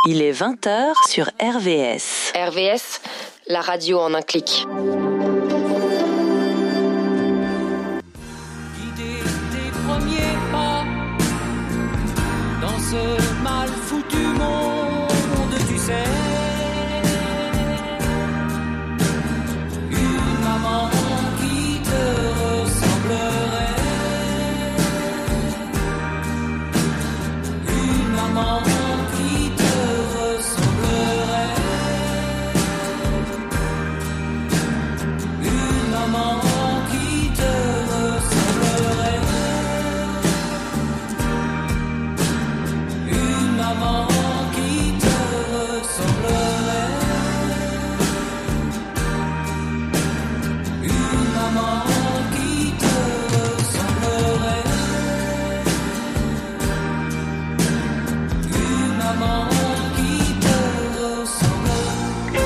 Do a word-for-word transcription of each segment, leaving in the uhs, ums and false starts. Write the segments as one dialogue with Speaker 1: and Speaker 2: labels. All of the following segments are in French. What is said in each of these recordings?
Speaker 1: Il est vingt heures sur R V S.
Speaker 2: R V S, la radio en un clic.
Speaker 3: Guider tes premiers pas dans ce mal foutu monde, tu sais. Une maman qui te ressemblerait. Une maman qui te ressemblerait. Une maman qui te ressemblerait. Une maman qui te ressemblerait. Une maman qui te ressemblerait. Une maman qui te ressemblerait.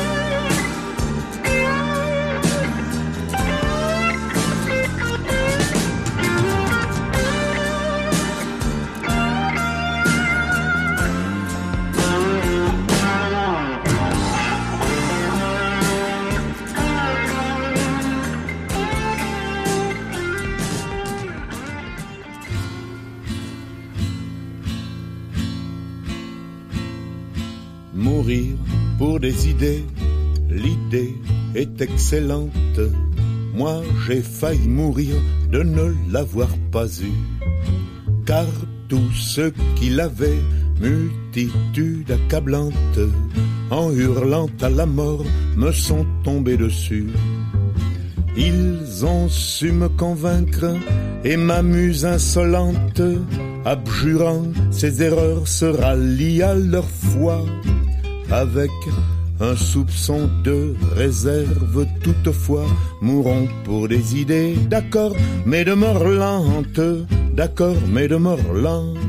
Speaker 4: Mourir pour des idées, l'idée est excellente. Moi j'ai failli mourir de ne l'avoir pas eue. Car tous ceux qui l'avaient, multitude accablante, en hurlant à la mort, me sont tombés dessus. Ils ont su me convaincre et ma muse insolente, abjurant ses erreurs, se rallie à leur foi. Avec un soupçon de réserve toutefois, mourons pour des idées, d'accord, mais de mort lente, d'accord, mais de mort lente.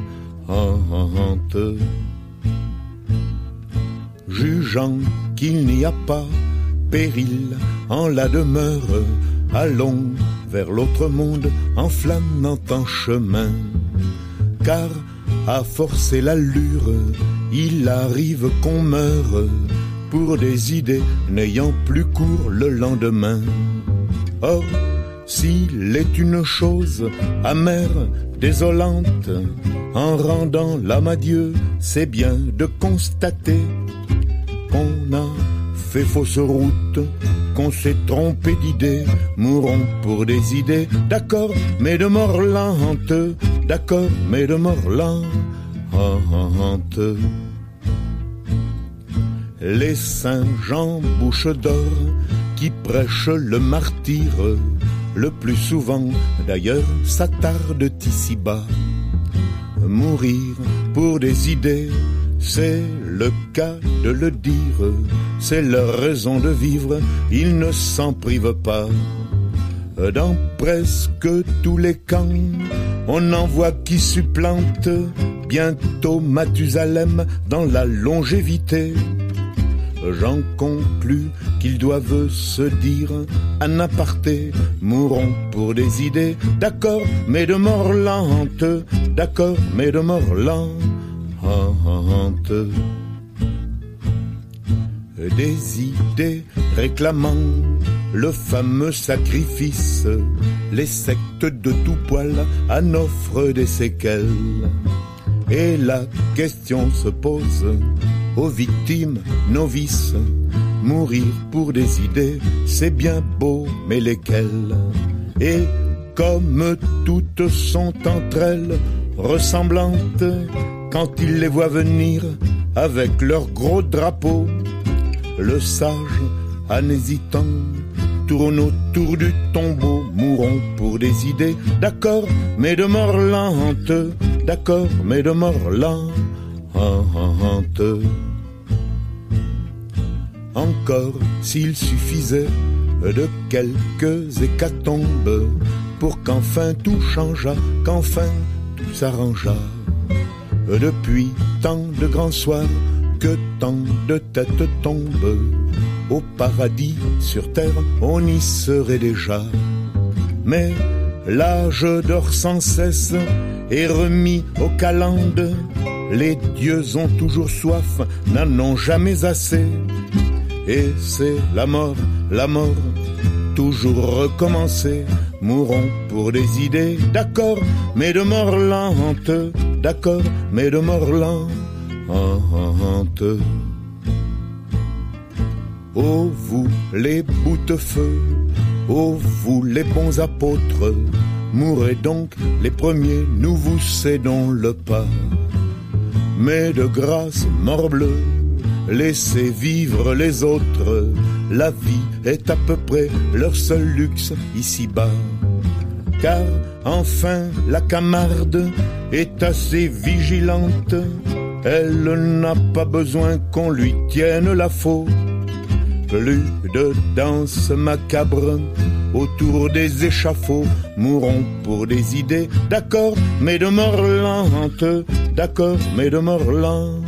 Speaker 4: Jugeant qu'il n'y a pas péril en la demeure, allons vers l'autre monde en flânant en chemin. Car à forcer l'allure, il arrive qu'on meure pour des idées n'ayant plus cours le lendemain. Or, s'il est une chose amère, désolante, en rendant l'âme à Dieu, c'est bien de constater qu'on a fait fausse route, qu'on s'est trompé d'idées. Mourons pour des idées, d'accord, mais de mort lente, d'accord, mais de mort lente. Les saints Jean bouche d'or qui prêchent le martyre, le plus souvent d'ailleurs s'attardent ici-bas. Mourir pour des idées, c'est le cas de le dire, c'est leur raison de vivre, ils ne s'en privent pas. Dans presque tous les camps, on en voit qui supplantent bientôt Mathusalem dans la longévité. J'en conclus qu'ils doivent se dire en aparté, mourons pour des idées, d'accord, mais de mort lente, d'accord, mais de mort lente. Des idées réclamant le fameux sacrifice, les sectes de tout poil en offrent des séquelles. Et la question se pose aux victimes novices, mourir pour des idées, c'est bien beau, mais lesquelles? Et comme toutes sont entre elles ressemblantes, quand ils les voient venir avec leurs gros drapeaux, le sage, en hésitant, tourne autour du tombeau. Mourons pour des idées, d'accord, mais de mort lente, d'accord, mais de mort lente. Encore s'il suffisait de quelques hécatombes pour qu'enfin tout changeât, qu'enfin tout s'arrangeât. Depuis tant de grands soirs, que tant de têtes tombent, au paradis sur terre on y serait déjà. Mais l'âge dort sans cesse et remis aux calendes, les dieux ont toujours soif, n'en ont jamais assez. Et c'est la mort, la mort, toujours recommencer. Mourons pour des idées, d'accord, mais de mort lente, d'accord, mais de mort lente. Ô vous les boutefeux, ô vous les bons apôtres, mourrez donc les premiers, nous vous cédons le pas. Mais de grâce, morbleu, laissez vivre les autres, la vie est à peu près leur seul luxe ici-bas. Car enfin la Camarde est assez vigilante, elle n'a pas besoin qu'on lui tienne la faute. Plus de danse macabre autour des échafauds, mourons pour des idées, d'accord, mais de mort lente, d'accord, mais de mort lente.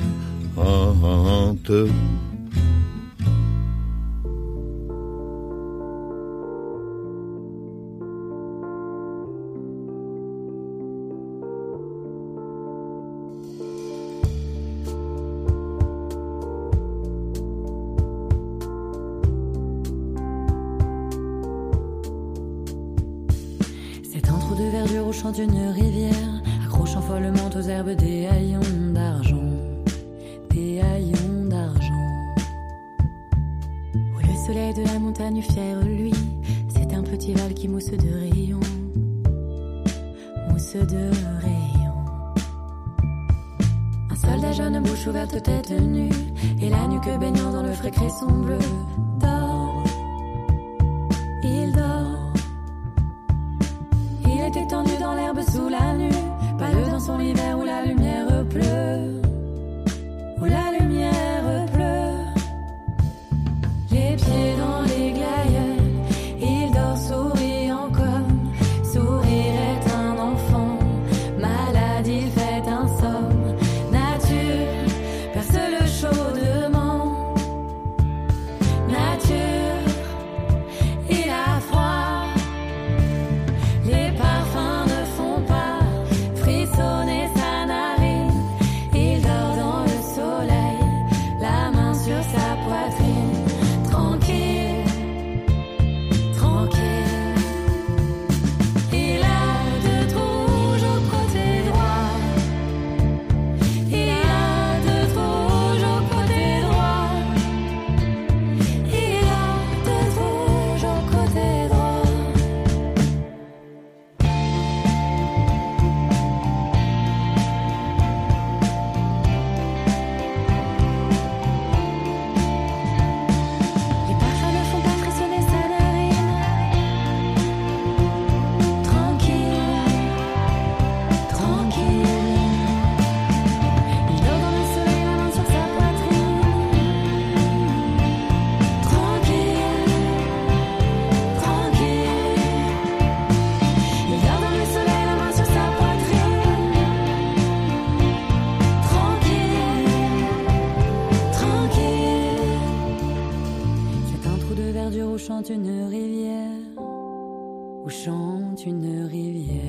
Speaker 5: D'une rivière, accrochant follement aux herbes des haillons d'argent, des haillons d'argent. Où le soleil de la montagne fière, lui, c'est un petit val qui mousse de rayons, mousse de rayons. Un soldat jeune, bouche ouverte, tête nue, et la nuque baignant dans le frais cresson bleu, dort, il dort. Étendu dans l'herbe sous la nue, pâle dans son hiver où la lumière pleut, où la lumière pleut. Les pieds dans les glaïeuls, il dort souriant comme sourirait un enfant. Malade, il fait un somme, nature perce le chaudement. Nature, il a froid. Les parfums ne font pas frissonner sa narine. Il dort dans le soleil, la main sur sa poitrine. Tranquille, tranquille. Il a deux trous rouges au côté droit. Il a deux trous rouges au côté droit. Il a deux trous rouges au côté droit. Les parfums ne font pas frissonner sa narine. Tranquille, tranquille. Il dort dans le soleil, la main sur sa poitrine. Tranquille, tranquille. Il dort dans le soleil, la main sur sa poitrine. Tranquille, tranquille. C'est un trou de verdure où chante une rivière, où chante une rivière.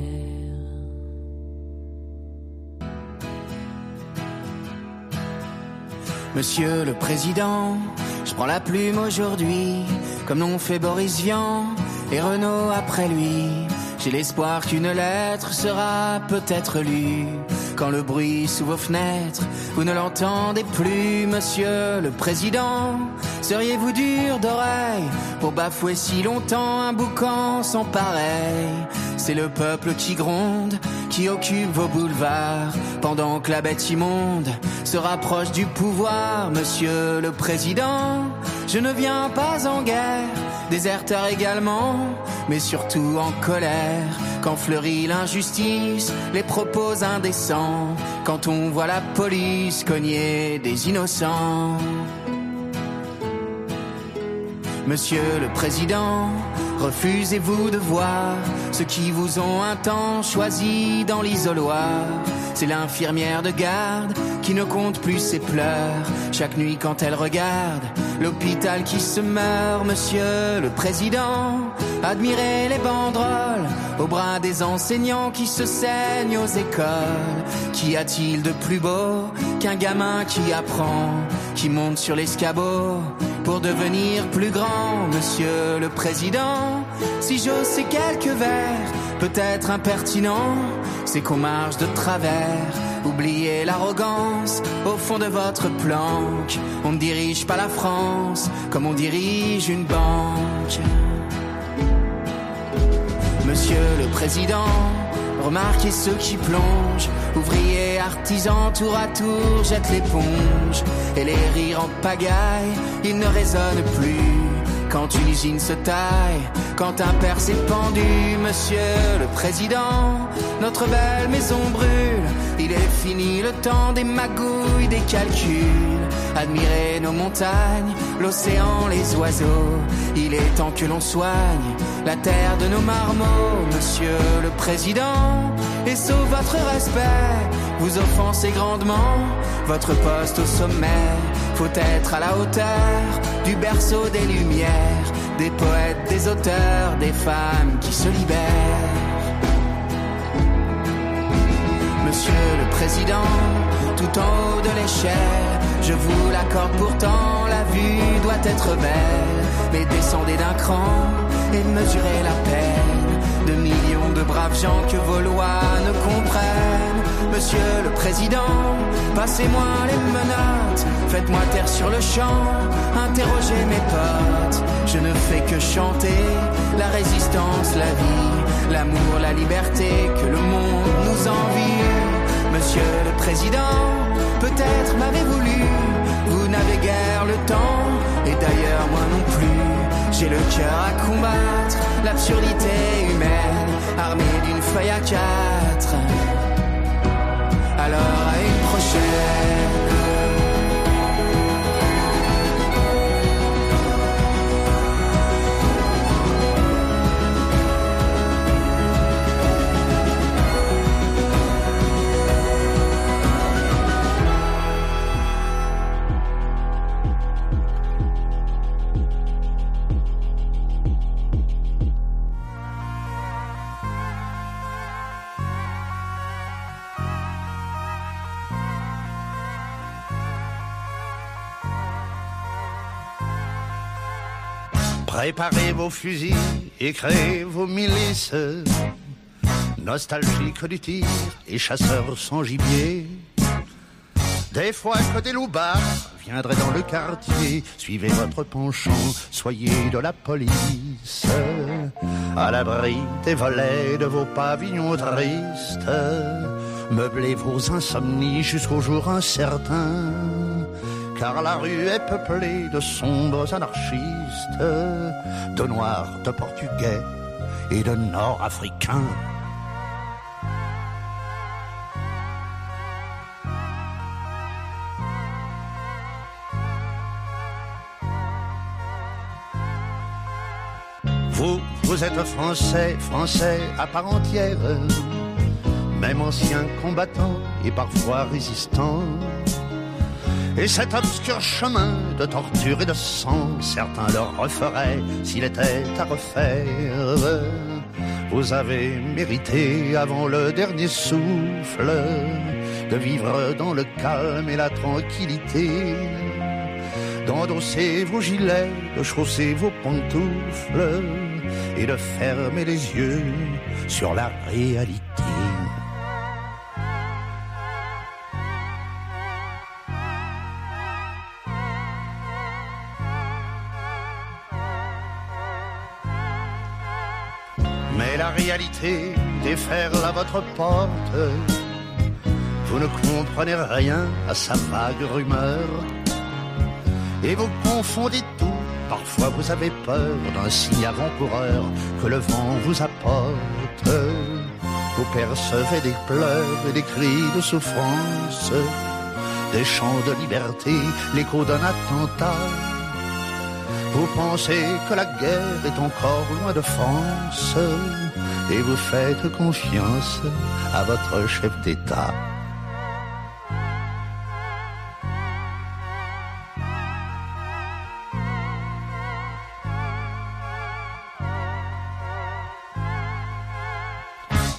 Speaker 6: Monsieur le Président, je prends la plume aujourd'hui, comme l'ont fait Boris Vian et Renaud après lui. J'ai l'espoir qu'une lettre sera peut-être lue. Quand le bruit sous vos fenêtres, vous ne l'entendez plus, Monsieur le Président. Seriez-vous dur d'oreille pour bafouer si longtemps un boucan sans pareil? C'est le peuple qui gronde, qui occupe vos boulevards, pendant que la bête immonde se rapproche du pouvoir, Monsieur le Président. Je ne viens pas en guerre, déserteur également, mais surtout en colère, quand fleurit l'injustice, les propos indécents, quand on voit la police cogner des innocents. Monsieur le Président, refusez-vous de voir ceux qui vous ont un temps choisi dans l'isoloir? C'est l'infirmière de garde qui ne compte plus ses pleurs chaque nuit quand elle regarde l'hôpital qui se meurt, monsieur le président. Admirez les banderoles au bras des enseignants qui se saignent aux écoles. Qu'y a-t-il de plus beau qu'un gamin qui apprend, qui monte sur l'escabeau pour devenir plus grand, monsieur le président? Si j'ose ces quelques vers, peut-être impertinents, c'est qu'on marche de travers. Oubliez l'arrogance au fond de votre planque. On ne dirige pas la France comme on dirige une banque. Monsieur le président, remarquez ceux qui plongent. Ouvriers, artisans, tour à tour jettent l'éponge. Et les rires en pagaille, ils ne résonnent plus. Quand une usine se taille, quand un père s'est pendu, monsieur le président, notre belle maison brûle. Il est fini le temps des magouilles, des calculs. Admirez nos montagnes, l'océan, les oiseaux. Il est temps que l'on soigne la terre de nos marmots, monsieur le président. Et sauf votre respect, vous offensez grandement votre poste au sommet. Faut être à la hauteur du berceau des lumières, des poètes, des auteurs, des femmes qui se libèrent. Monsieur le président, tout en haut de l'échelle, je vous l'accorde pourtant, la vue doit être belle. Mais descendez d'un cran et mesurez la peine de millions de braves gens que vos lois ne comprennent. Monsieur le président, passez-moi les menottes, faites-moi taire sur le champ, interrogez mes potes. Je ne fais que chanter la résistance, la vie, l'amour, la liberté que le monde nous envie. Monsieur le président, peut-être m'avez-vous lu, vous n'avez guère le temps, et d'ailleurs moi non plus. J'ai le cœur à combattre l'absurdité humaine, armé d'une feuille à quatre. Alors à une prochaine.
Speaker 7: Préparez vos fusils et créez vos milices, nostalgiques du tir et chasseurs sans gibier. Des fois que des loupards viendraient dans le quartier, suivez votre penchant, soyez de la police, à l'abri des volets de vos pavillons tristes, meublez vos insomnies jusqu'au jour incertain. Car la rue est peuplée de sombres anarchistes, de noirs, de portugais et de nord-africains. Vous, vous êtes français, français à part entière, même anciens combattants et parfois résistants. Et cet obscur chemin de torture et de sang, certains leur referaient s'il était à refaire. Vous avez mérité avant le dernier souffle de vivre dans le calme et la tranquillité, d'endosser vos gilets, de chausser vos pantoufles et de fermer les yeux sur la réalité. Mais la réalité déferle à votre porte. Vous ne comprenez rien à sa vague rumeur et vous confondez tout. Parfois vous avez peur d'un signe avant-coureur que le vent vous apporte. Vous percevez des pleurs et des cris de souffrance, des chants de liberté, l'écho d'un attentat. Vous pensez que la guerre est encore loin de France et vous faites confiance à votre chef d'État.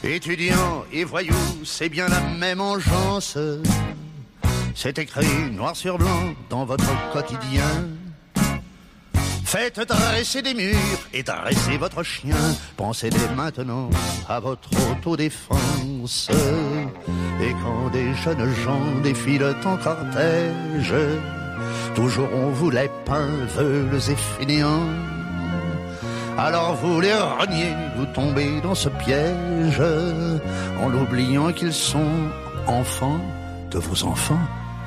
Speaker 7: Étudiants et voyous, c'est bien la même engeance. C'est écrit noir sur blanc dans votre quotidien. Faites dresser des murs et dressez votre chien. Pensez dès maintenant à votre autodéfense. Et quand des jeunes gens défilent en cortège, toujours on vous les peint veules et fainéants. Alors vous les reniez, vous tombez dans ce piège, en l'oubliant qu'ils sont enfants de vos enfants.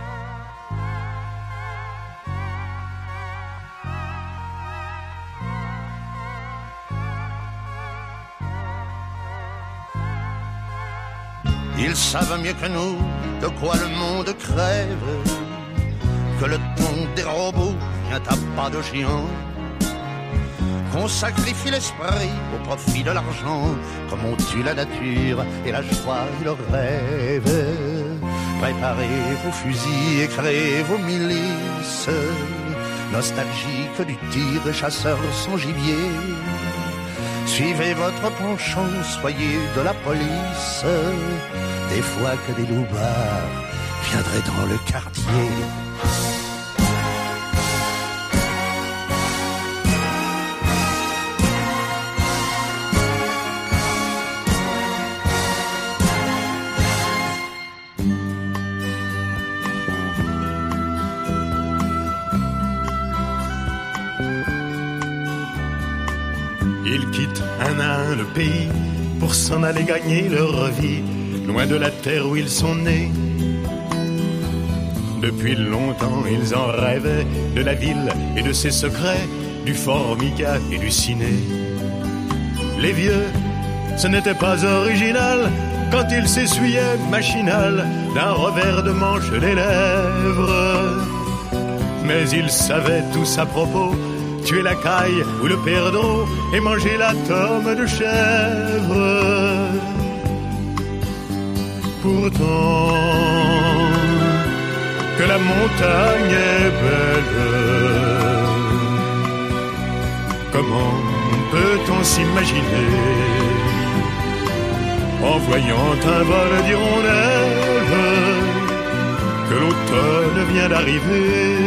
Speaker 7: Ils savent mieux que nous de quoi le monde crève, que le temps des robots vient à pas de géant, qu'on sacrifie l'esprit au profit de l'argent, comme on tue la nature et la joie et le rêve. Préparez vos fusils et créez vos milices, nostalgiques du tir et chasseurs sans gibier. Suivez votre penchant, soyez de la police, des fois que des loupards viendraient dans le quartier.
Speaker 8: Ils quittent un à un le pays pour s'en aller gagner leur vie, loin de la terre où ils sont nés. Depuis longtemps ils en rêvaient, de la ville et de ses secrets, du Formica et du ciné. Les vieux, ce n'était pas original quand ils s'essuyaient machinal d'un revers de manche les lèvres. Mais ils savaient tous à propos, tuer la caille ou le perdreau et manger la tome de chèvre. Pourtant, que la montagne est belle, comment peut-on s'imaginer, en voyant un vol d'hirondelles, que l'automne vient d'arriver?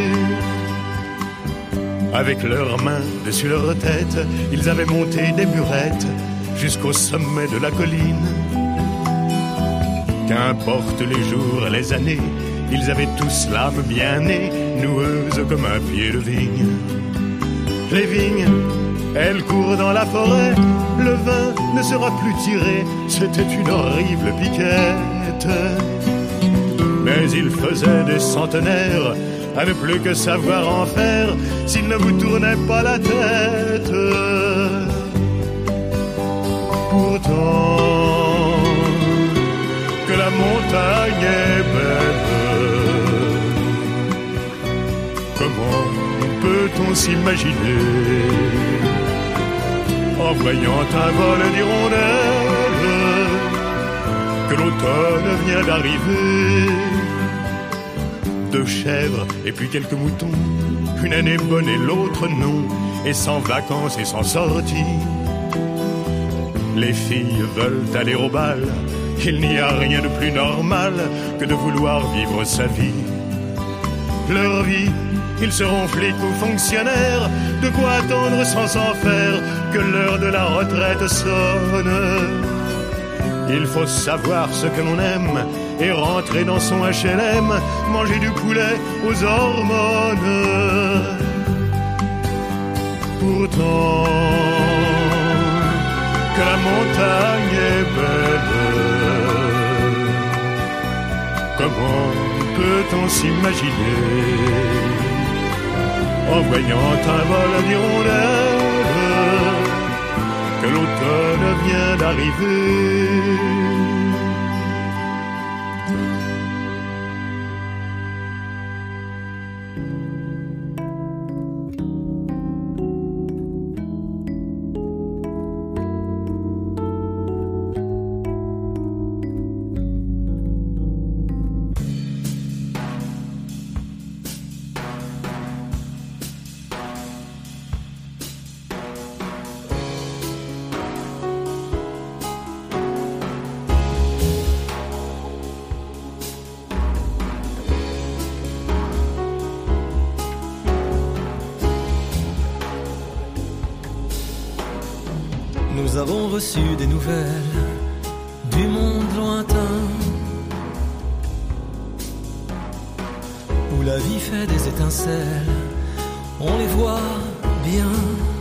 Speaker 8: Avec leurs mains dessus leur tête, ils avaient monté des murettes jusqu'au sommet de la colline. Qu'importe les jours, les années, ils avaient tous l'âme bien née, noueuse comme un pied de vigne. Les vignes, elles courent dans la forêt, le vin ne sera plus tiré, c'était une horrible piquette. Mais ils faisaient des centenaires à ne plus que savoir en faire s'il ne vous tournait pas la tête. Pourtant, que la montagne est belle, comment peut-on s'imaginer, en voyant un vol d'hirondelles, que l'automne vient d'arriver? Deux chèvres et puis quelques moutons, une année bonne et l'autre non, et sans vacances et sans sortie. Les filles veulent aller au bal, il n'y a rien de plus normal que de vouloir vivre sa vie. Leur vie, ils seront flics ou fonctionnaires, de quoi attendre sans s'en faire que l'heure de la retraite sonne. Il faut savoir ce que l'on aime et rentrer dans son H L M, manger du poulet aux hormones. Pourtant, que la montagne est belle, comment peut-on s'imaginer, en voyant un vol d'hirondelles, que l'automne vient d'arriver?
Speaker 9: Nous avons reçu des nouvelles du monde lointain, où la vie fait des étincelles, on les voit bien.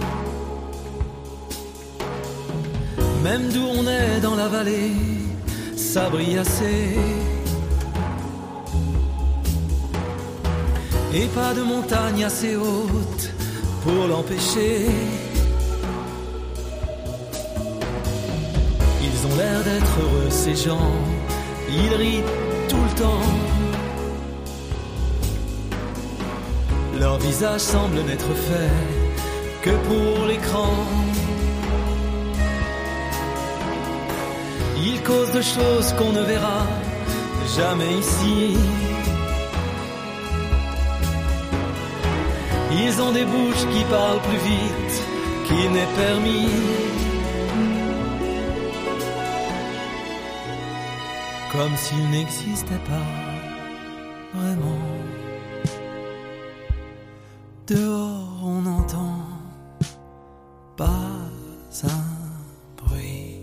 Speaker 9: Même d'où on est dans la vallée, ça brille assez. Et pas de montagne assez haute pour l'empêcher. Ils ont l'air d'être heureux ces gens, ils rient tout le temps. Leur visage semble n'être fait que pour l'écran. Ils causent de choses qu'on ne verra jamais ici. Ils ont des bouches qui parlent plus vite qu'il n'est permis. Comme s'il n'existait pas vraiment. Dehors on n'entend pas un bruit.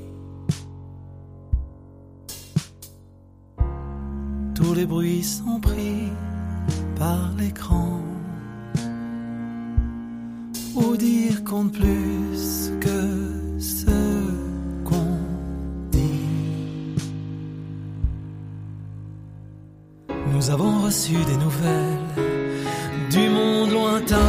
Speaker 9: Tous les bruits sont pris par l'écran. Ou dire compte plus que ce qu'on dit. Nous avons reçu des nouvelles du monde lointain.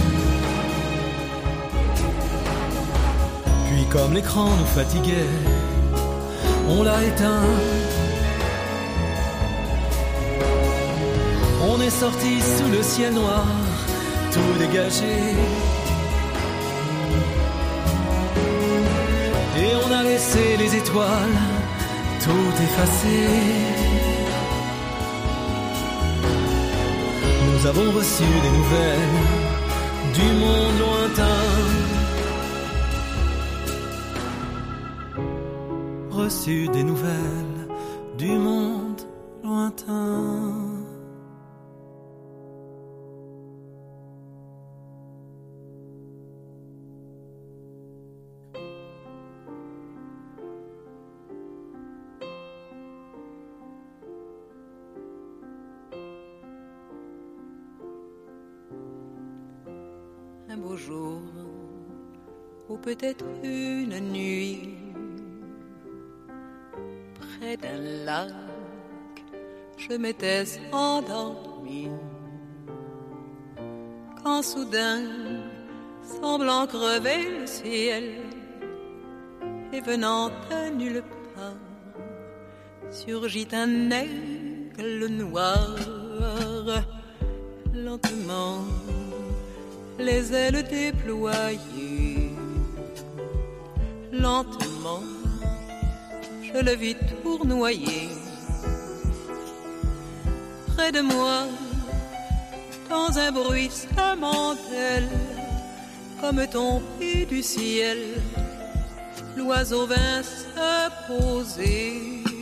Speaker 9: Puis comme l'écran nous fatiguait, on l'a éteint. On est sorti sous le ciel noir, tout dégagé. Et on a laissé les étoiles tout effacer. Nous avons reçu des nouvelles du monde lointain. Reçu des nouvelles du monde lointain.
Speaker 10: Un beau jour, ou peut-être une nuit, près d'un lac, je m'étais endormi. Quand soudain, semblant crever le ciel, et venant de nulle part, surgit un aigle noir, lentement. Les ailes déployées, lentement, je le vis tournoyer. Près de moi, dans un bruissement d'ailes, comme tombé du ciel, l'oiseau vint se poser.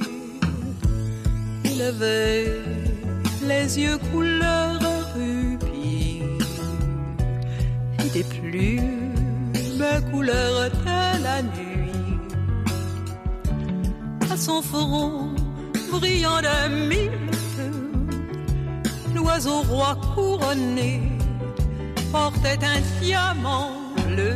Speaker 10: Il avait les yeux couleur rubis, des plumes couleur de la nuit. À son front brillant de mille feux, l'oiseau roi couronné portait un diamant bleu.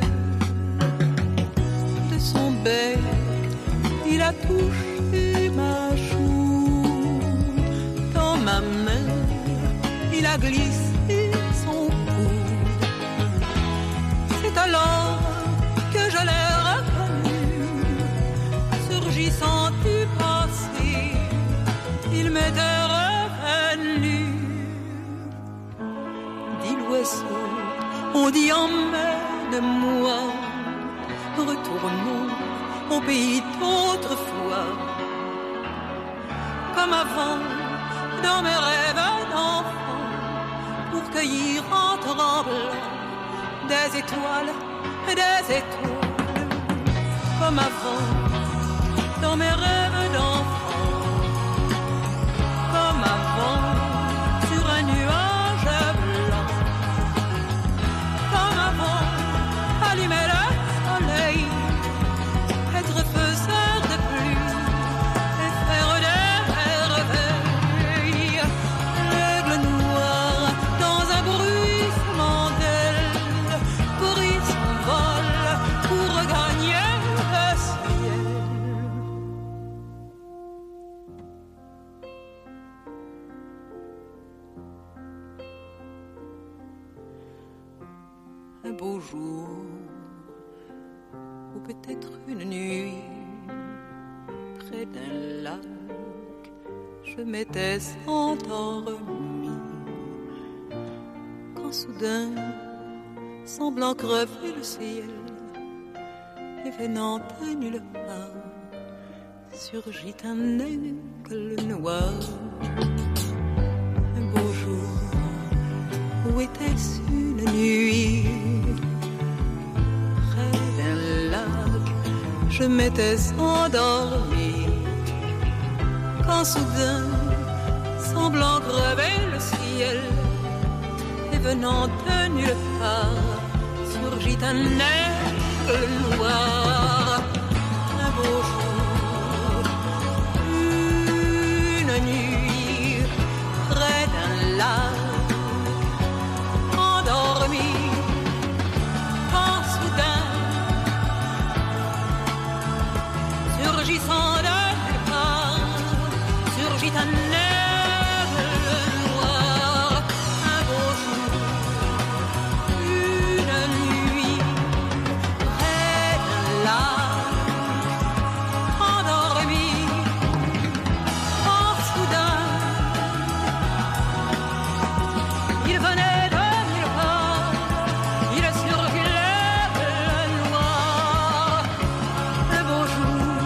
Speaker 10: De son bec il a touché ma joue, dans ma main il a glissé son coude. C'est alors que je l'ai reconnu, surgissant du passé, il m'était revenu. Dit l'oiseau, on dit emmène-moi, retournons au pays d'autrefois. Comme avant, dans mes rêves d'enfant, pour cueillir en tremblant des étoiles, des étoiles. Comme avant, dans mes rêves d'enfant. Comme avant, sur un nuage blanc. Comme avant, allumer le soleil jour, ou peut-être une nuit, près d'un lac, je m'étais endormi. Quand soudain, semblant crever le ciel, et venant de nulle part, surgit un aigle noir. Un beau jour, où était-ce une nuit? Près d'un lac, je m'étais endormi. Quand soudain, semblant crever le ciel, et venant de nulle part, surgit un aigle noir. Un beau jour, une nuit, près d'un lac, endormi. Quand soudain, surgissant de nulle part, surgit un aigle noir. Un beau jour, une nuit, près d'un lac, endormi. Quand soudain, il venait de nulle part, il surgit l'aigle noir. Un beau jour,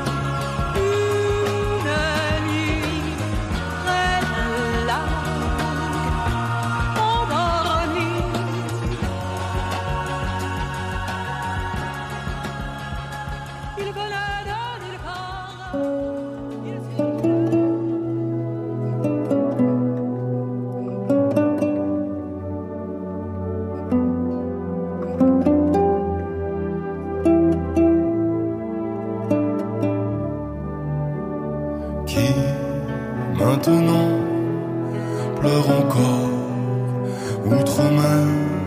Speaker 10: une nuit, près d'un lac, endormi. Il venait de nulle part, il surgit.
Speaker 11: Qui maintenant pleure encore outre-mer,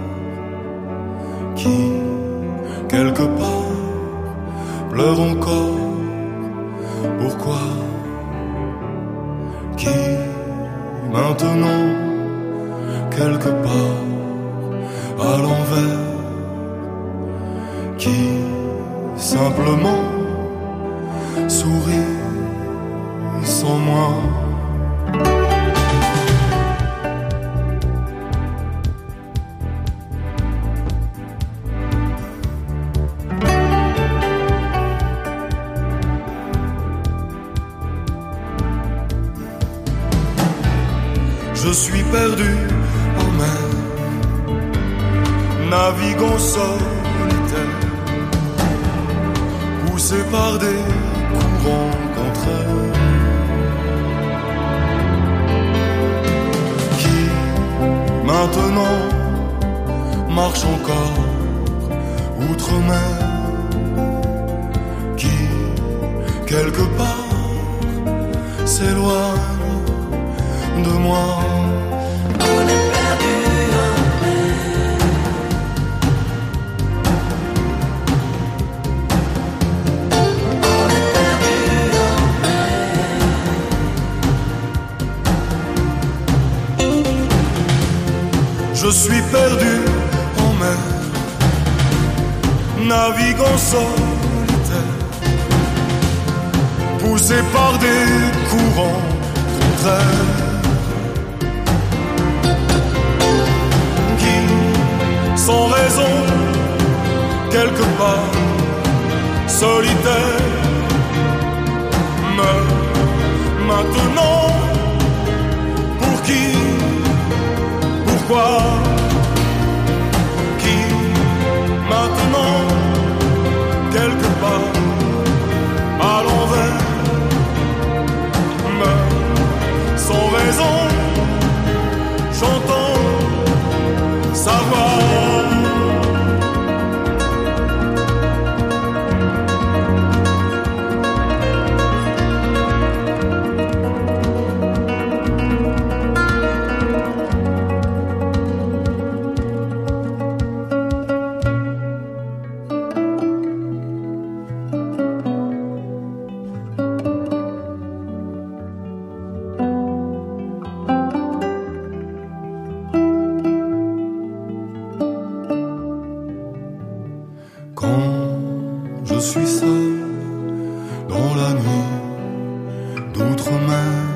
Speaker 11: qui quelque part pleure encore. Pourquoi? Qui maintenant quelque part à l'envers, qui simplement sourit sans moi. Je suis perdu en mer, naviguant solitaire, poussé par des courants contraires. Qui maintenant marche encore outre-mer, qui quelque part s'éloigne de moi.
Speaker 3: On est perdu en mer. On est perdu en mer.
Speaker 11: Je suis perdu en mer, naviguant solitaire, poussé par des courants contraires. Sans raison, quelque part, solitaire, mais maintenant, pour qui, pourquoi, qui, maintenant, quelque part, à l'envers, mais sans raison, j'entends sa voix. Quand je suis seul dans la nuit d'outre-mer,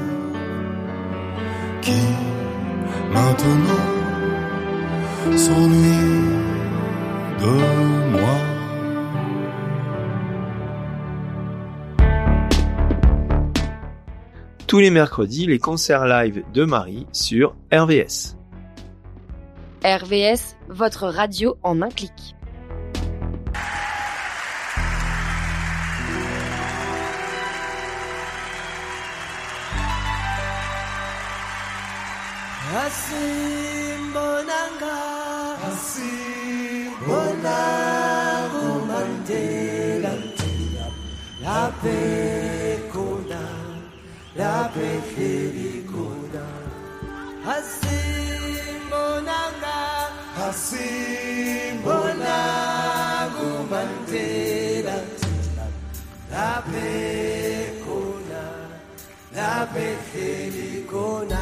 Speaker 11: qui maintenant s'ennuie de moi.
Speaker 12: Tous les mercredis, les concerts live de Marie sur R V S.
Speaker 2: R V S, votre radio en un clic.
Speaker 13: Asimbonanga, asimbonanga Mandela, la pekona, la pekelikona. Asimbonanga, asimbonanga Mandela, la pekona, la pekelikona.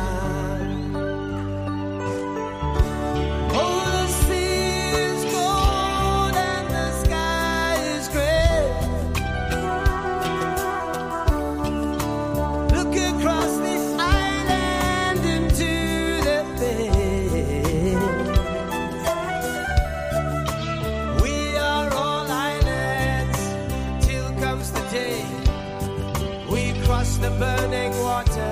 Speaker 13: The burning water.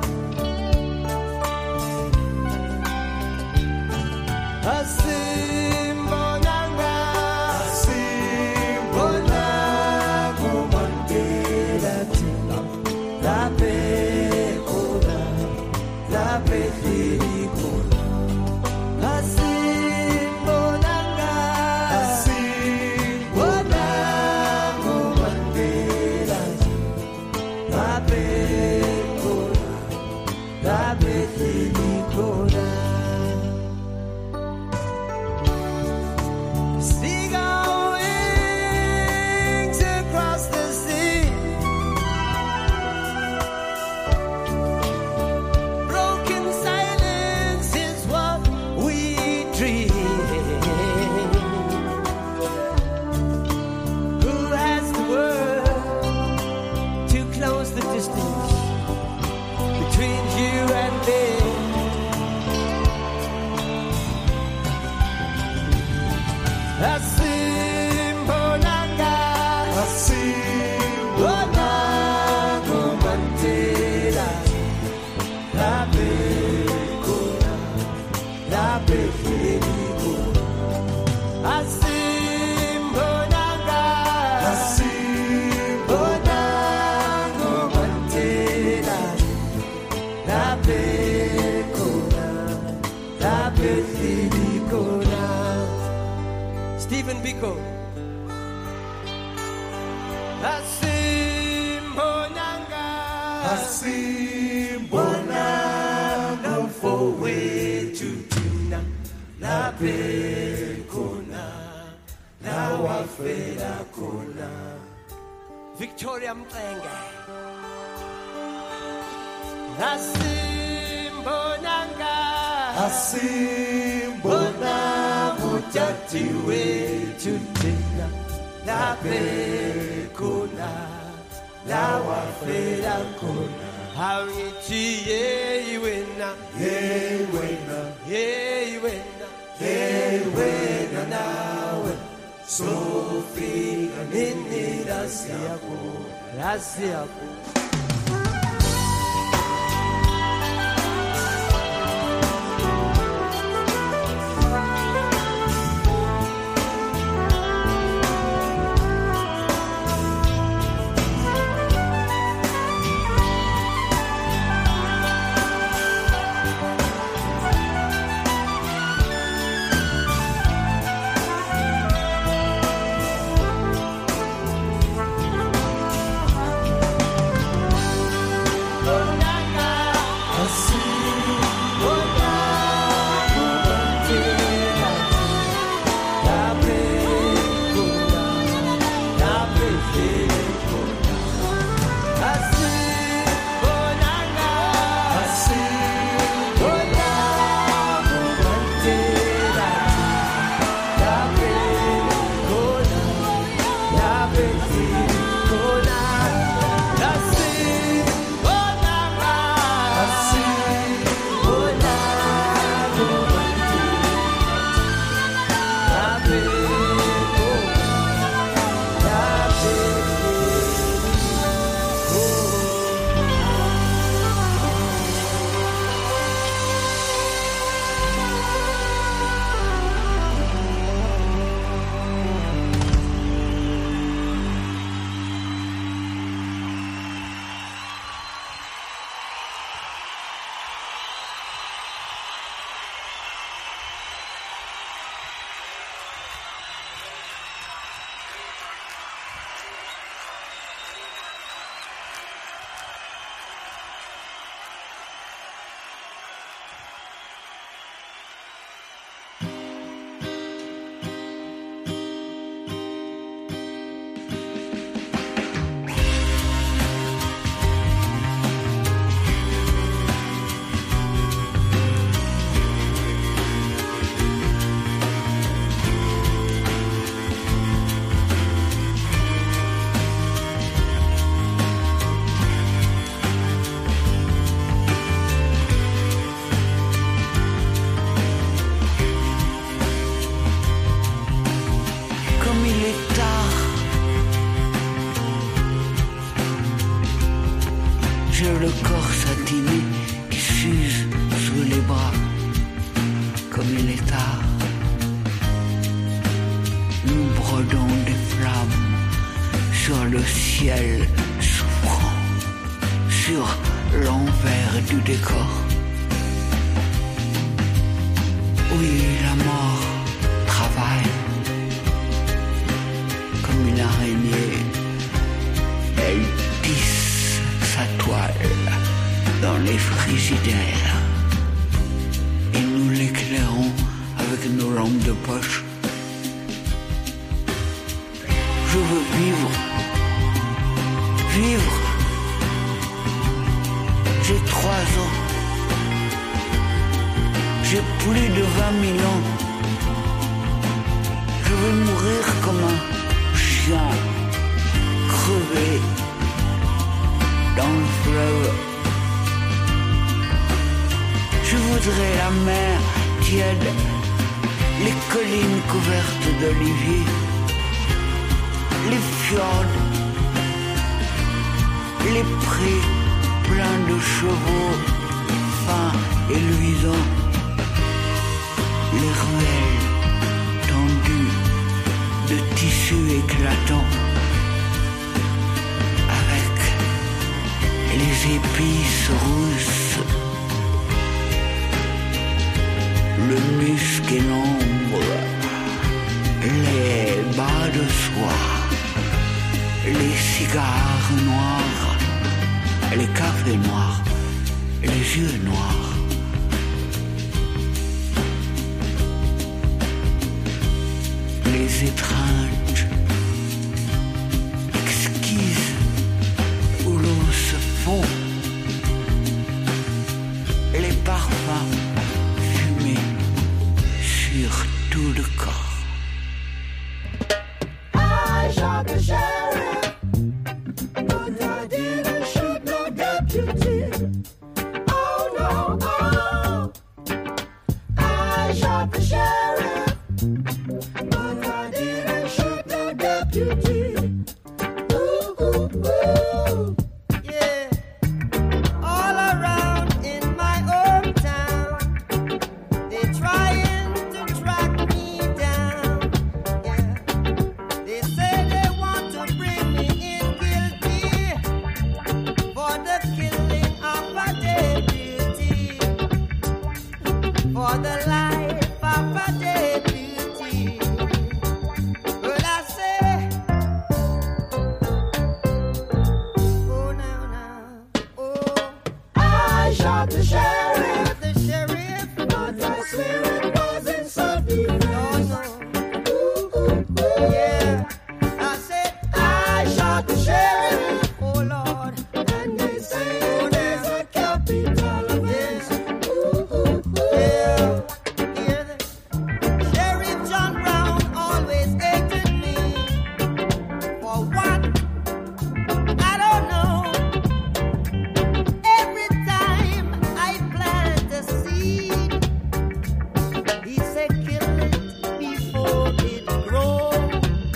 Speaker 13: Asimbonanga, asimbonanga Mandela, la pekona, la pekelikona. Asimbonanga, asimbonanga Mandela, la pekona, la pekelikona. Seagull wings across the sea, broken silence is what we dream. Who has the word to close the distance between you and me? Asimbonanga, asimbonanga Mandela, la pekona, la pekelikona. Asimbonanga, asimbonanga Mandela, la pekona, la pekelikona. Stephen Biko. Asimbonanga, asimbonanga for way to tuna, la pekona, la wafela kona. Victoria Mtenga. Asimbonanga, asimbonanga jati way to tuna, la pekona, la wafela kona. How ichi ye wena, ye wena, ye wena, ye wena nawe. Sofika nini rasi yako, rasi yako.
Speaker 14: redont des flammes sur le ciel souffrant, sur l'envers du décor. Oui, la mort travaille comme une araignée. Elle tisse sa toile dans les frigidaires et nous l'éclairons avec nos lampes de poche. Je veux vivre, vivre. J'ai trois ans, j'ai plus de vingt mille ans. Je veux mourir comme un chien crevé dans le fleuve. Je voudrais la mer tiède, les collines couvertes d'oliviers, les fjords, les prés pleins de chevaux fins et luisants, les ruelles tendues de tissus éclatants, avec les épices rousses, le musc et l'ombre, les bas de soie, les cigares noirs, les cafés noirs, les yeux noirs. Les étreintes exquises où l'eau se fond, les parfums fumés sur tout le corps.
Speaker 15: I shot the sheriff, but I didn't shoot no deputy. Oh no, oh. I shot the sheriff, but I didn't shoot no deputy. Ooh, ooh, ooh.
Speaker 13: Yeah, all around in my hometown, they trying to track me down. Yeah, they say they want to bring me in guilty for the killing of a deputy, for the life of a deputy. But I say, oh now now, oh.
Speaker 15: I shot the sheriff,
Speaker 13: The sheriff,
Speaker 15: but I swear it was in self-defense.
Speaker 13: no, no,
Speaker 15: Ooh, ooh, ooh.
Speaker 13: yeah. I said,
Speaker 15: I shot the sheriff,
Speaker 13: oh Lord,
Speaker 15: and they say there's a capital offense. Ooh, ooh, ooh.
Speaker 13: yeah, yeah. Sheriff John Brown always hated me. For what? I don't know. Every time I plant a seed, he said kill it before it grows.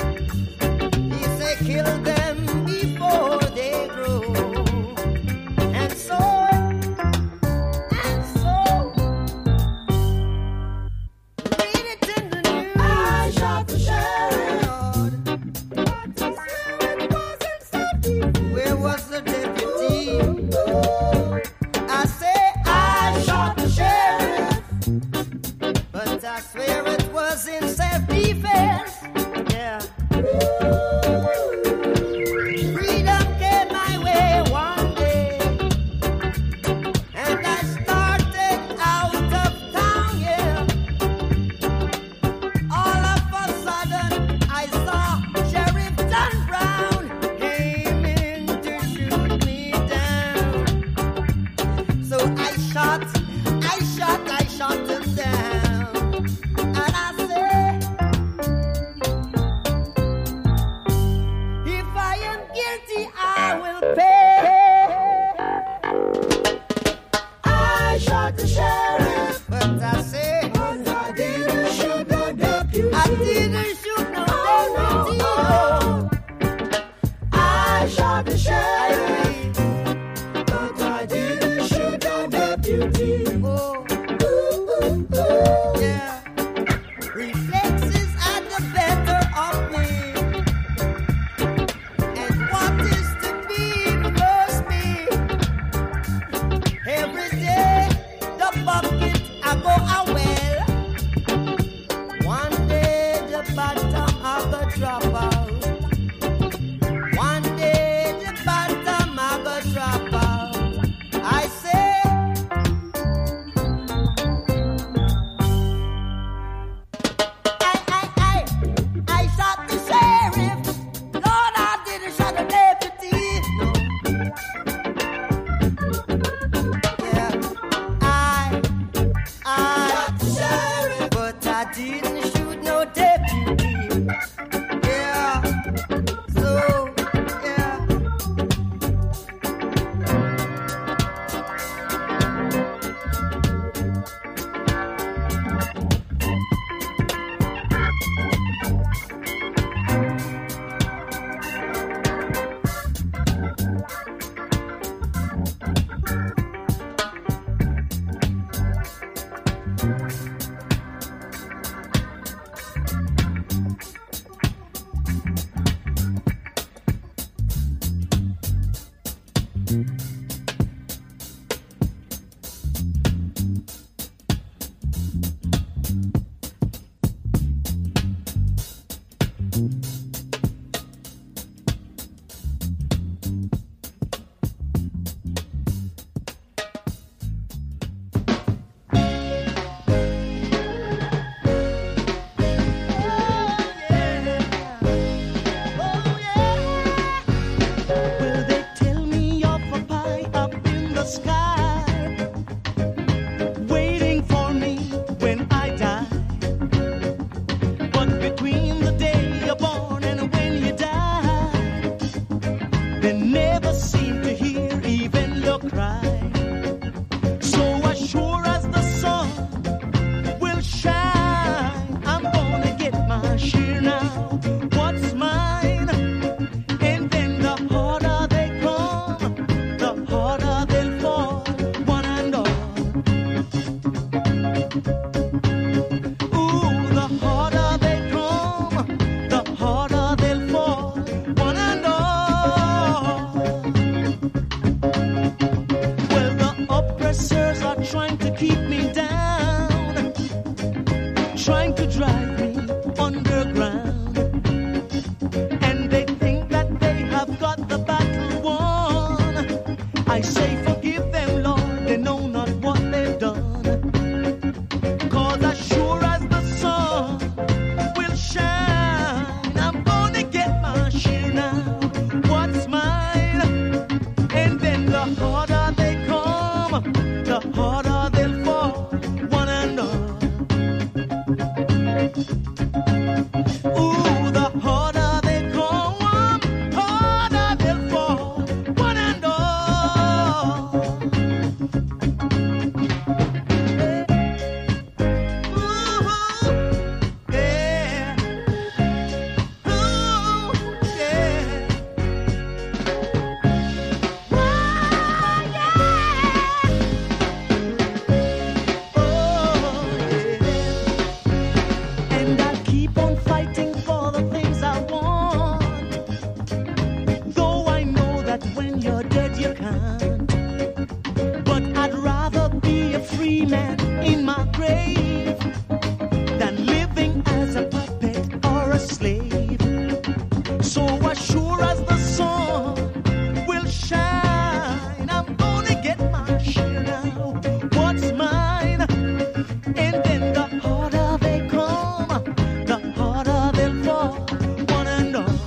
Speaker 16: So as sure as the sun will shine, I'm gonna get my share now. What's mine? And then the harder they come, the harder they'll fall, one and all.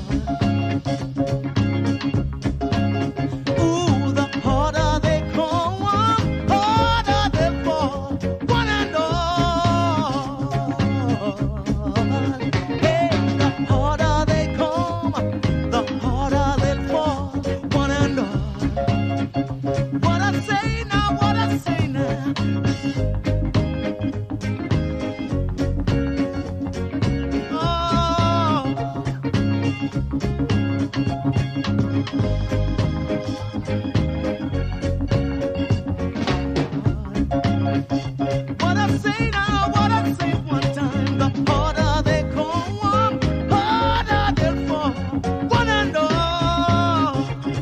Speaker 16: Ooh, the harder they come, harder they'll fall, one and all. Hey, the harder they come, the harder they'll fall, one and all. What I say now, what I say now. What I say now, what I say one time, the harder they come, harder they'll fall, one and all.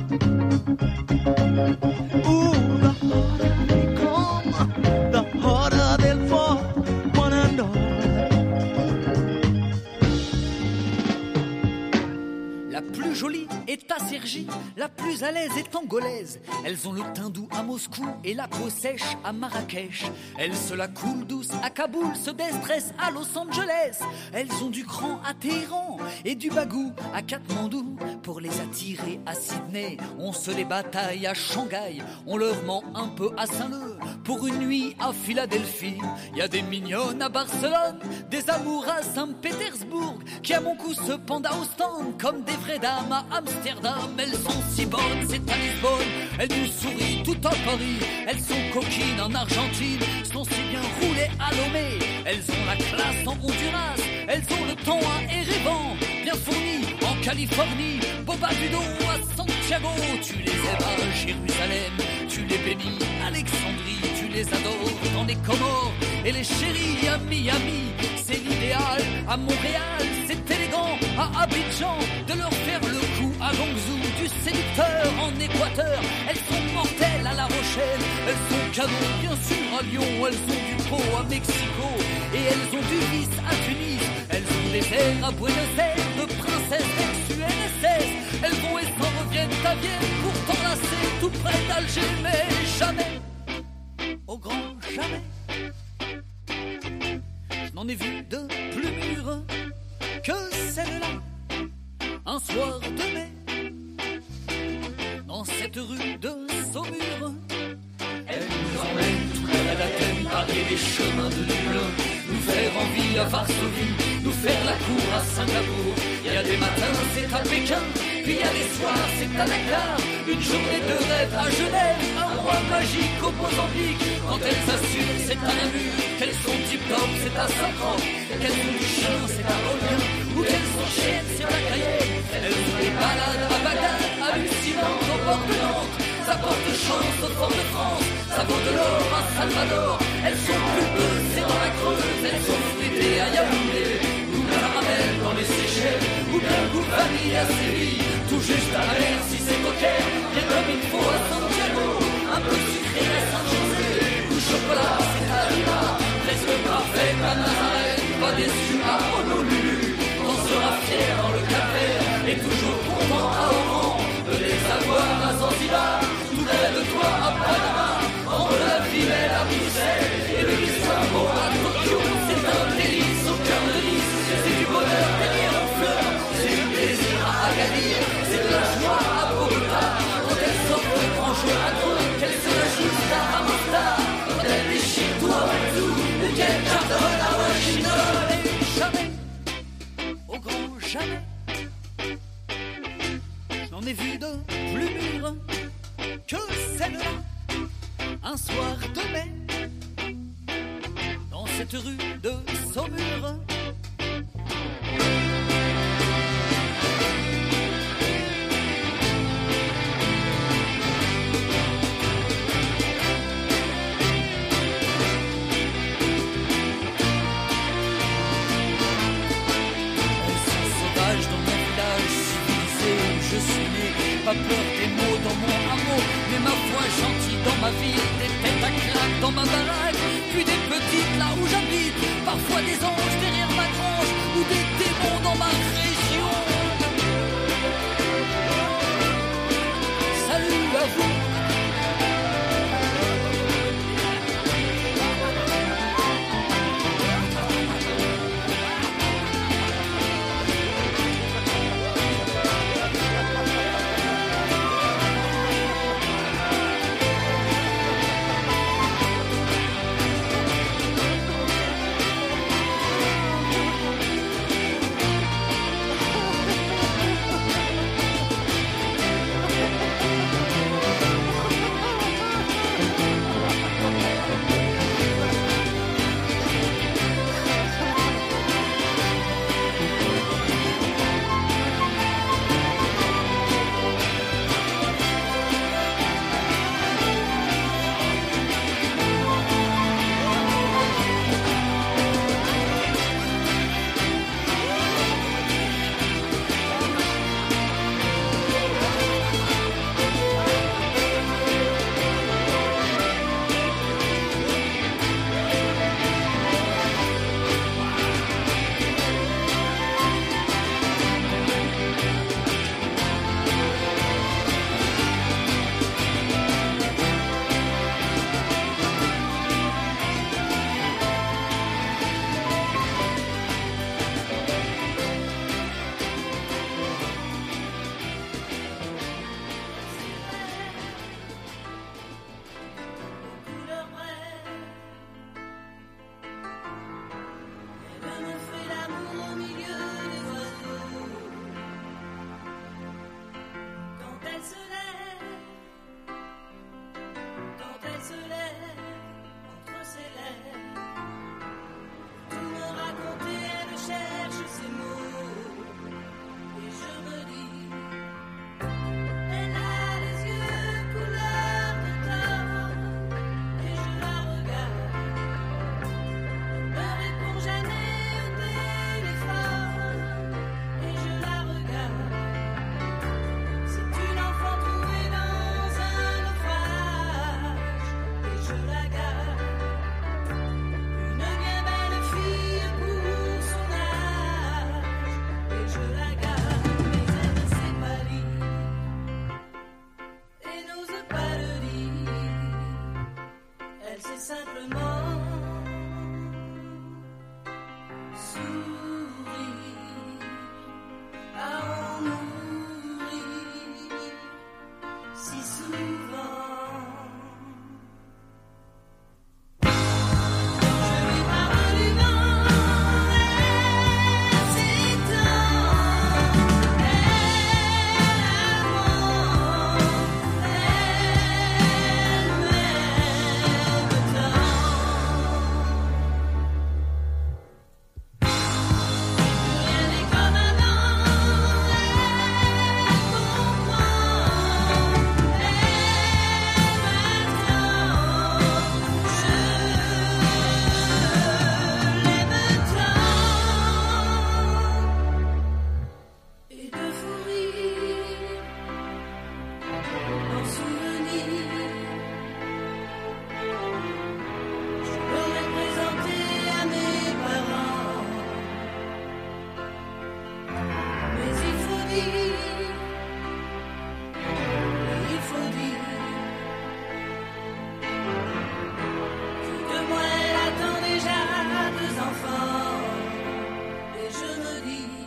Speaker 16: Ooh, the harder they come, the harder they'll fall, one and all.
Speaker 17: La plus jolie est à Cergy, la plus à l'aise est angolaise. Elles ont le teint doux à Moscou et la peau sèche à Marrakech. Elles se la coulent douce à Kaboul, se déstressent à Los Angeles. Elles ont du cran à Téhéran et du bagou à Katmandou. Pour les attirer à Sydney, on se les bataille à Shanghai. On leur ment un peu à Saint-Leu pour une nuit à Philadelphie. Y a des mignonnes à Barcelone, des amours à Saint-Pétersbourg, qui à mon coup se pendent à Ostende comme des vraies dames à Amsterdam. Elles sont si bonnes, c'est à Lisbonne, elles nous sourient tout à Paris. Elles sont coquines en Argentine, sont si bien roulées à Lomé. Elles ont la classe en Honduras, elles ont le temps à Erevan, bien fourni en Californie. Boba Budo à Santiago, tu les aimes à Jérusalem, tu les bénis à Alexandrie, tu les adores dans les Comores et les chéris à Miami. C'est l'idéal à Montréal, c'est élégant à Abidjan de leur faire le coup à Guangzhou, du séducteur en Équateur. Elles sont mortelles à La Rochelle, elles sont canons bien sûr à Lyon. Elles ont du pot à Mexico et elles ont du vice à Tunis. Elles ont des airs à Buenos Aires de princesses ex-U N S S. Elles vont et s'en reviennent à Vienne pour t'enlacer tout près d'Alger. Mais jamais, au grand jamais, je n'en ai vu de plus mûres que celle-là. Un soir de mai, dans cette rue de Saumur, elle nous emmène tout près d'Athènes, parler des chemins de Dublin, nous faire envie à Varsovie, nous faire la cour à Singapour. Il y a des matins, c'est à Pékin, puis il y a des soirs, c'est à Dakar. Une journée de rêve à Genève, un mois magique au Mozambique. Quand elles assurent, c'est à Namur, qu'elles sont tip-top, c'est à Saint-Croix. Qu'elles ont du chien, c'est à Rolien, ou qu'elles sont chiennes, c'est à Cayenne. Elles ont des balades à Bagdad, hallucinantes au bord de Nantes. Ça porte chance au Fort de France, ça vaut de l'or à Salvador. Elles sont pulpeuses, c'est dans la Creuse, elles sont fruitées à Yaoundé, ou caramel dans les Seychelles, ou bien goût vanille à Séville. Tout juste à la mer si c'est coquet, bien comme il faut à Santiago. Un peu sucré à Saint-José, ou chocolat c'est à Lima. Presque parfait à Nazareth, pas déçu à Honolulu. On sera fier dans le Cap-Vert, et toujours content à Oran de les avoir à Zanzibar. Tout près de toi à Panama, entre la ville et la Bruxelles, et le Istanbul à Tokyo. C'est un délice au cœur de Nice, c'est du bonheur derrière en fleurs, c'est du plaisir à Agadir, c'est de la joie à Bogota. Quand elle sort le grand jour à toi, qu'elle se l'ajuste à Amsterdam, quand elle déchire tout à Ventoux, ou qu'elle cartonne à Washington. Et jamais, au grand jamais, je n'en ai vu de plus mûres que celle-là. Un soir de mai, dans cette rue de Saumur. Je suis né, pas peur des mots dans mon hameau, mais ma foi gentille dans ma ville, des têtes à claque dans ma baraque, puis des petites là où j'habite, parfois des anges derrière ma grange, ou des démons dans ma région.
Speaker 10: dire, il faut dire que de moi elle attend déjà deux enfants. Et je me dis,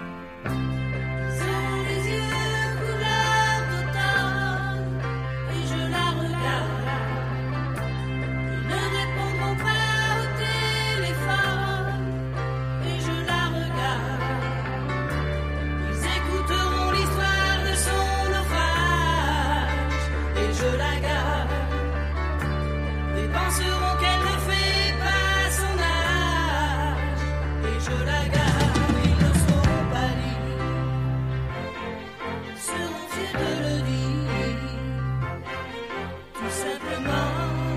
Speaker 10: ils ont les yeux couleur d'automne. Et je la regarde, ils ne répondront pas au téléphone. Et je la regarde, ils écouteront l'histoire de son naufrage. Et je la garde, ils penseront qu'elle ne fait pas son âge. Et je la garde, ils ne sauront pas lire, seront fiers de le dire, tout simplement,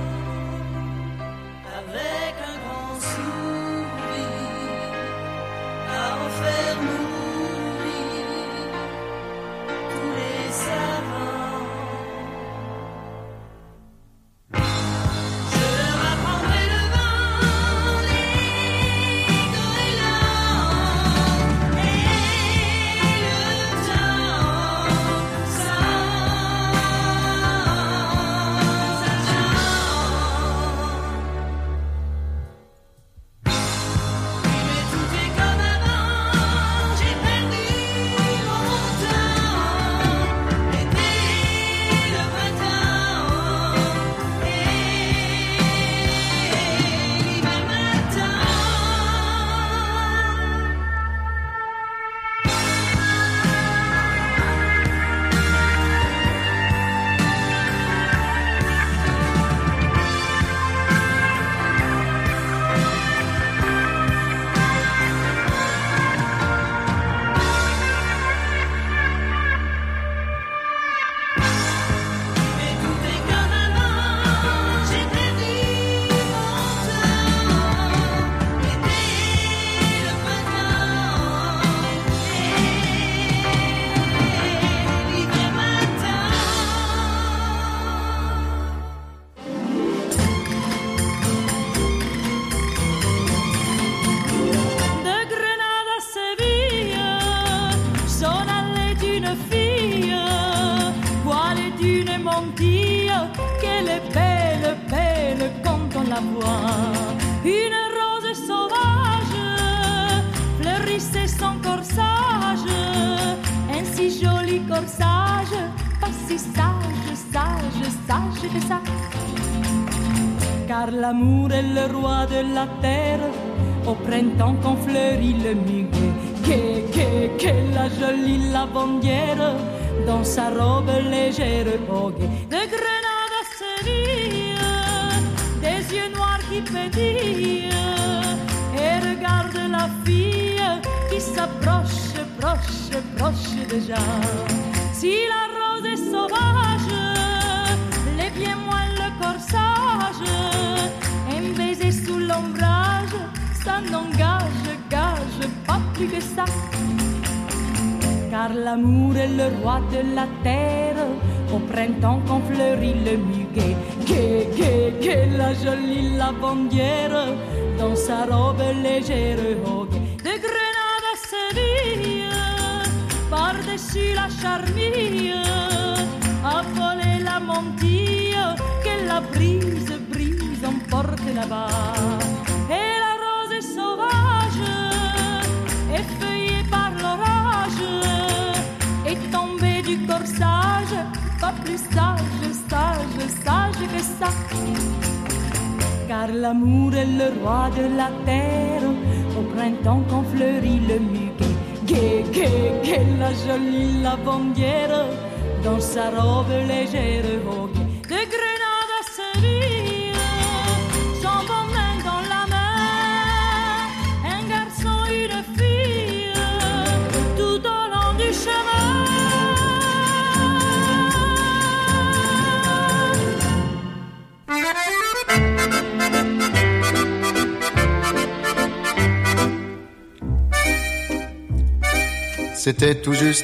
Speaker 10: avec un grand sourire, à en faire mourir tous les savants. Je leur apprendrai le vent, les goélands et le temps sans mais tout est comme avant, j'ai perdu mon temps. L'été, le printemps et l'hiver m'attend. Mais tout est comme avant, j'ai perdu mon temps. L'été, le printemps et l'hiver m'attend. De Grenade à Séville, son allée d'une fille, voilée d'une mantille, qu'elle est belle, belle quand on la voit. Une rose sauvage fleurissait son corsage, un si joli corsage, pas si sage, sage, sage que ça. Car l'amour est le roi de la terre, au printemps qu'on fleurit le muguet. Que, que, que la jolie lavandière, dans sa robe légère vogue. De Grenade à Séville, des yeux noirs qui pétillent, et regarde la fille qui s'approche, proche, proche déjà. Si la rose est sauvage, les pieds moins le corsage, un baiser sous l'ombrage, ça n'engage, gage pas plus que ça. Car l'amour est le roi de la terre, au printemps qu'on fleurit le muguet. Que, que, que la jolie lavandière, dans sa robe légère vogue. De Grenade à Séville, par-dessus la charmille, a volé la mantille, que la brise, brise, emporte là-bas. Et la rose est sauvage, effeuillée par l'orage, est tombée du corsage, pas plus sage, sage, sage que ça. Car l'amour est le roi de la terre, au printemps qu'on fleurit le muguet. Que, que, que la jolie lavandière, dans sa robe légère vogue. De Grenade à Séville, son bon main dans la main, un garçon, une fille, tout au long du chemin.
Speaker 18: C'était tout juste